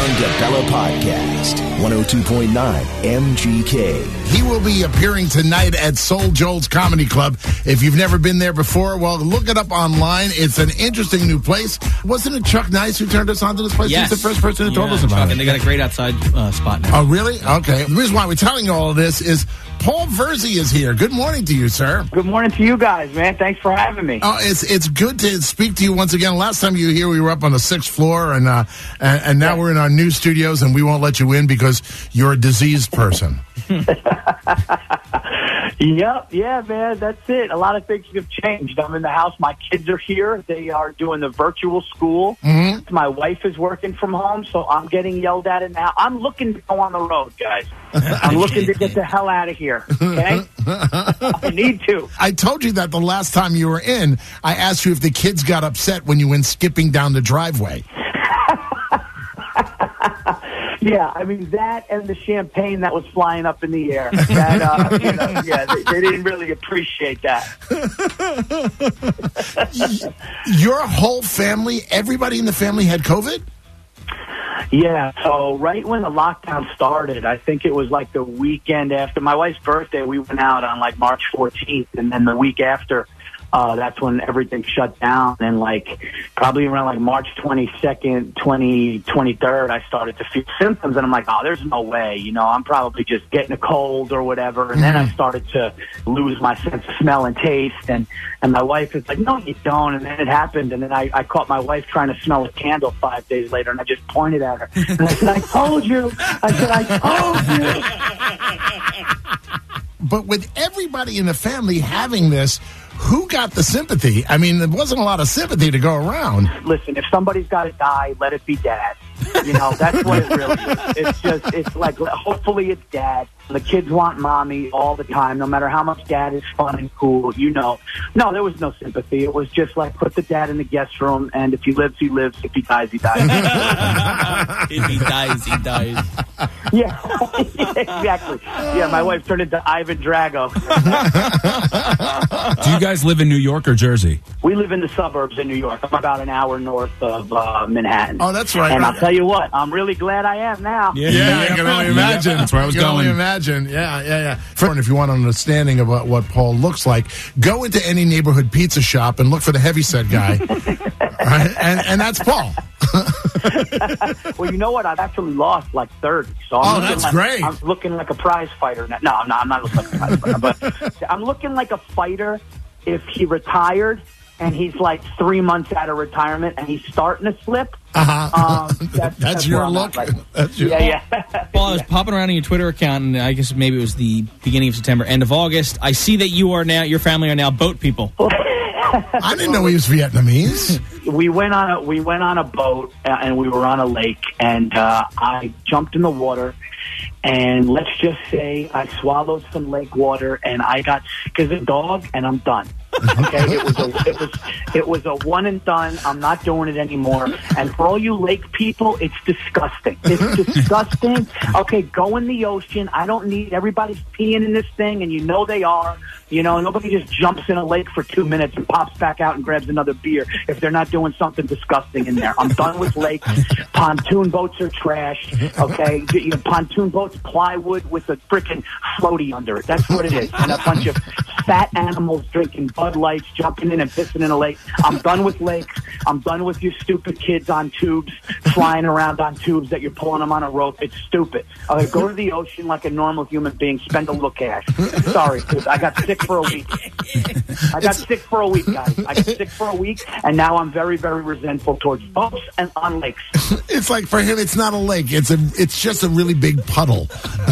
John DeBella Podcast, 102.9 MGK. He will be appearing tonight at Soul Joel's Comedy Club. If you've never been there before, well, look it up online. It's an interesting new place. Wasn't it Chuck Nice who turned us on to this place? Yes. He's the first person who told us about Chuck, it. and they got a great outside spot now. Oh, really? Okay. The reason why we're telling you all of this is Paul Verzi is here. Good morning to you, sir. Good morning to you guys, man. Thanks for having me. Oh, it's good to speak to you once again. Last time you were here, we were up on the 6th floor, and now we're in our new studios, and we won't let you in because you're a diseased person. Yep, yeah, man, that's it. A lot of things have changed. I'm in the house. My kids are here. They are doing the virtual school. Mm-hmm. My wife is working from home, so I'm getting yelled at now. I'm looking to go on the road, guys. I'm looking to get the hell out of here, okay? I need to. I told you that the last time you were in. I asked you if the kids got upset when you went skipping down the driveway. Yeah, I mean, that and the champagne that was flying up in the air. That, they didn't really appreciate that. Your whole family, everybody in the family had COVID? Yeah, so right when the lockdown started, I think it was like the weekend after my wife's birthday, we went out on like March 14th, and then the week after, that's when everything shut down. And like probably around like March 22nd, 23rd, I started to feel symptoms. And I'm like, oh, there's no way. You know, I'm probably just getting a cold or whatever. And then I started to lose my sense of smell and taste. And my wife is like, no, you don't. And then it happened. And then I caught my wife trying to smell a candle 5 days later. And I just pointed at her. And I said, I told you. I told you. But with everybody in the family having this, who got the sympathy? I mean, there wasn't a lot of sympathy to go around. Listen, if somebody's got to die, let it be Dad. You know, that's what it really is. It's like, hopefully it's Dad. The kids want Mommy all the time, no matter how much Dad is fun and cool, you know. No, there was no sympathy. It was just like, put the Dad in the guest room, and if he lives, he lives. If he dies, he dies. If he dies, he dies. Yeah, exactly. Yeah, my wife turned into Ivan Drago. Do you guys live in New York or Jersey? We live in the suburbs in New York. I'm about an hour north of Manhattan. Oh, that's right. And I'll tell you what, I'm really glad I am now. Yeah, I can only imagine. That's where I was going. Only imagine. Yeah. And if you want an understanding of what Paul looks like, go into any neighborhood pizza shop and look for the heavyset guy. Right? And that's Paul. Well, you know what? I've actually lost like 30. So that's great. I'm looking like a prize fighter now. No, I'm not looking like a prize fighter. But I'm looking like a fighter if he retired and he's like 3 months out of retirement and he's starting to slip. That's your look. Right. That's your yeah. Paul, I was popping around on your Twitter account, and I guess maybe it was the beginning of September, end of August. I see that your family are now boat people. I didn't know he was Vietnamese. We went on a boat and we were on a lake, and I jumped in the water, and let's just say I swallowed some lake water and I got sick as a dog, and I'm done. Okay, it was a one and done. I'm not doing it anymore. And for all you lake people, it's disgusting. It's disgusting. Okay, go in the ocean. I don't need everybody's peeing in this thing, and you know they are. You know, nobody just jumps in a lake for 2 minutes and pops back out and grabs another beer if they're not doing something disgusting in there. I'm done with lakes. Pontoon boats are trash. Okay, you know, pontoon boats, plywood with a freaking floaty under it. That's what it is. And a bunch of fat animals drinking Bud Lights, jumping in and pissing in a lake. I'm done with lakes. I'm done with your stupid kids on tubes, flying around on tubes that you're pulling them on a rope. It's stupid. Okay, go to the ocean like a normal human being. Spend a little cash. Sorry, dude. I got sick for a week. I got sick for a week, guys. I got sick for a week, and now I'm very, very resentful towards boats and on lakes. It's like for him, it's not a lake. It's just a really big puddle.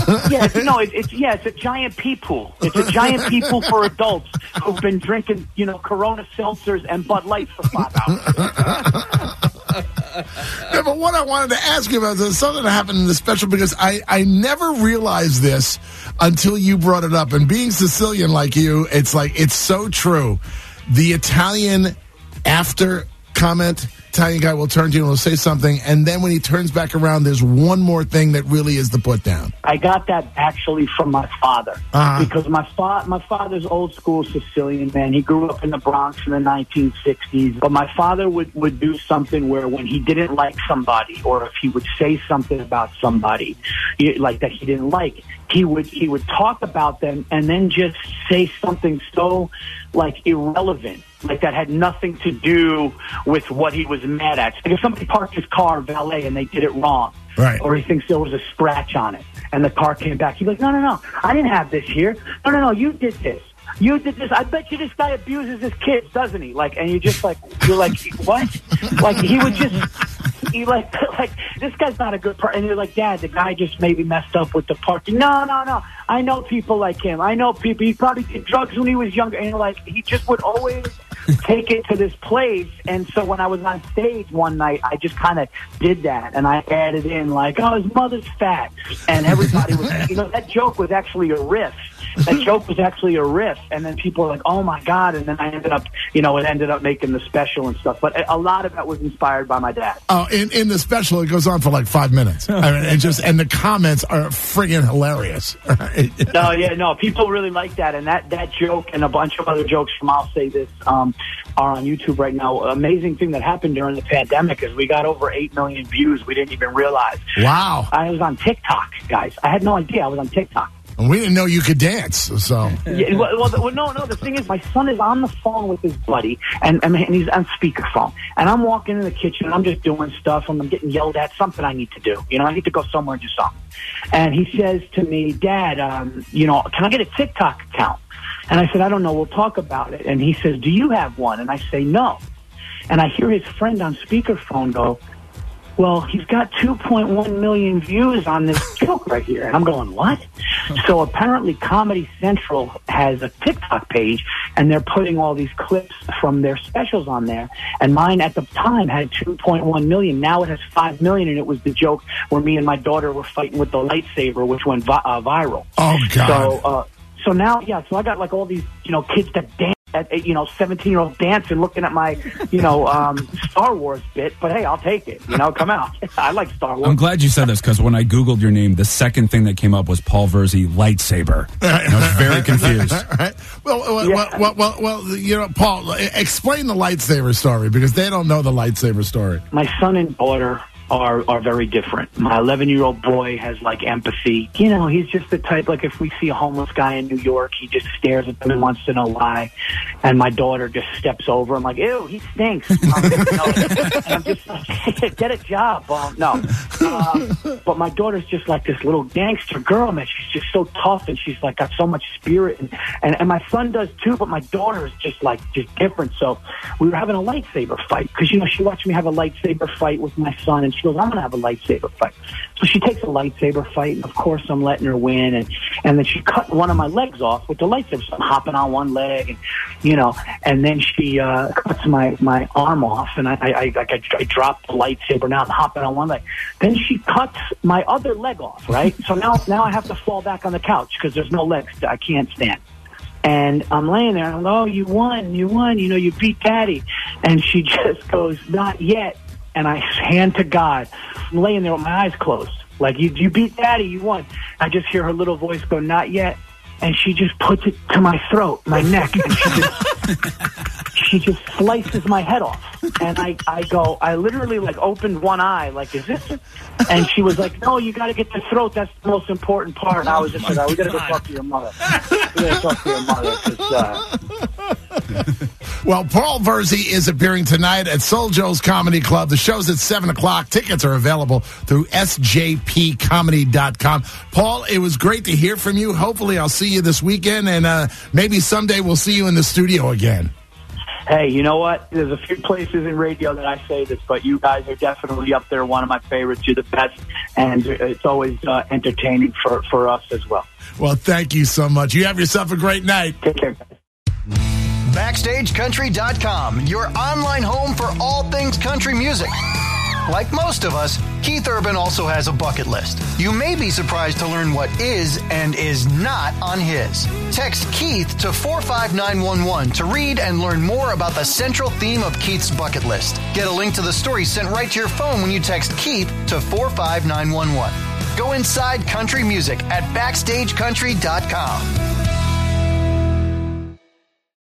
It's a giant pee pool. It's a giant pee pool for adults who've been drinking, you know, Corona seltzers and Bud Lights for 5 hours. Yeah, but what I wanted to ask you about is something that happened in the special, because I never realized this until you brought it up. And being Sicilian like you, it's like, it's so true. The Italian after comment Italian guy will turn to you and will say something, and then when he turns back around, there's one more thing that really is the put down. I got that actually from my father because my father's old school Sicilian, man. He grew up in the Bronx in the 1960s, but my father would do something where when he didn't like somebody, or if he would say something about somebody like that he didn't like, he would talk about them and then just say something so like irrelevant, like that had nothing to do with what he was mad at. Like if somebody parked his car valet and they did it wrong, right, or he thinks there was a scratch on it and the car came back, he'd be like, no, I didn't have this here. No, you did this. You did this. I bet you this guy abuses his kids, doesn't he? Like, and you're like, what? Like he would just. You like this guy's not a good person. And you're like, Dad, the guy just maybe messed up with the parking. No. I know people like him. I know people. He probably did drugs when he was younger. And like, he just would always take it to this place. And so when I was on stage one night, I just kind of did that. And I added in like, oh, his mother's fat. And everybody was, that joke was actually a riff. And then people were like, oh my God. And then I ended up, it ended up making the special and stuff. But a lot of that was inspired by my dad. Oh, in the special, it goes on for like 5 minutes. I mean, and the comments are friggin' hilarious. No, people really like that. And that joke and a bunch of other jokes from I'll Say This are on YouTube right now. Amazing thing that happened during the pandemic is we got over 8 million views. We didn't even realize. Wow. I was on TikTok, guys. I had no idea I was on TikTok. And we didn't know you could dance, so. Yeah, well, no. The thing is, my son is on the phone with his buddy, and he's on speakerphone. And I'm walking in the kitchen, and I'm just doing stuff, and I'm getting yelled at, something I need to do. I need to go somewhere and do something. And he says to me, Dad, can I get a TikTok account? And I said, I don't know, we'll talk about it. And he says, do you have one? And I say, no. And I hear his friend on speakerphone go, well, he's got 2.1 million views on this joke right here. And I'm going, what? So apparently Comedy Central has a TikTok page, and they're putting all these clips from their specials on there. And mine at the time had 2.1 million. Now it has 5 million, and it was the joke where me and my daughter were fighting with the lightsaber, which went viral. Oh, God. So now, so I got like all these, kids that dance. At 17-year-old dancing, looking at my, Star Wars bit. But hey, I'll take it. Come out. I like Star Wars. I'm glad you said this because when I Googled your name, the second thing that came up was Paul Verzi lightsaber. I was very confused. Well, Paul, explain the lightsaber story because they don't know the lightsaber story. My son and daughter are very different. My 11-year-old boy has like empathy. He's just the type, like if we see a homeless guy in New York, he just stares at them and wants to know why. And my daughter just steps over. I'm like, ew, he stinks. And I'm just like, get a job. But my daughter's just like this little gangster girl, man. She's just so tough, and she's like got so much spirit. And my son does too, but my daughter is just different. So we were having a lightsaber fight because, she watched me have a lightsaber fight with my son, and she goes, I'm going to have a lightsaber fight. So she takes a lightsaber fight, and of course I'm letting her win. And then she cut one of my legs off with the lightsaber. So I'm hopping on one leg, and then she cuts my arm off, and I drop the lightsaber. Now I'm hopping on one leg. Then she cuts my other leg off, right? So now I have to fall back on the couch because there's no legs. I can't stand. And I'm laying there, and I'm like, oh, you won, you beat Daddy. And she just goes, not yet. And I hand to God. I'm laying there with my eyes closed. Like, you beat Daddy, you won. I just hear her little voice go, not yet. And she just puts it to my throat, my neck, and she just slices my head off. And I literally like opened one eye, like, is this? And she was like, no, you got to get the throat. That's the most important part. And I was just like, we got to go talk to your mother. We got to talk to your mother. Well, Paul Verzi is appearing tonight at Soul Joe's Comedy Club. The show's at 7 o'clock. Tickets are available through sjpcomedy.com. Paul, it was great to hear from you. Hopefully I'll see you this weekend, and maybe someday we'll see you in the studio again. Hey, you know what? There's a few places in radio that I say this, but you guys are definitely up there, one of my favorites. You're the best, and it's always entertaining for us as well. Well, thank you so much. You have yourself a great night. Take care, guys. BackstageCountry.com, your online home for all things country music. Like most of us, Keith Urban also has a bucket list. You may be surprised to learn what is and is not on his. Text Keith to 45911 to read and learn more about the central theme of Keith's bucket list. Get a link to the story sent right to your phone when you text Keith to 45911. Go inside country music at BackstageCountry.com.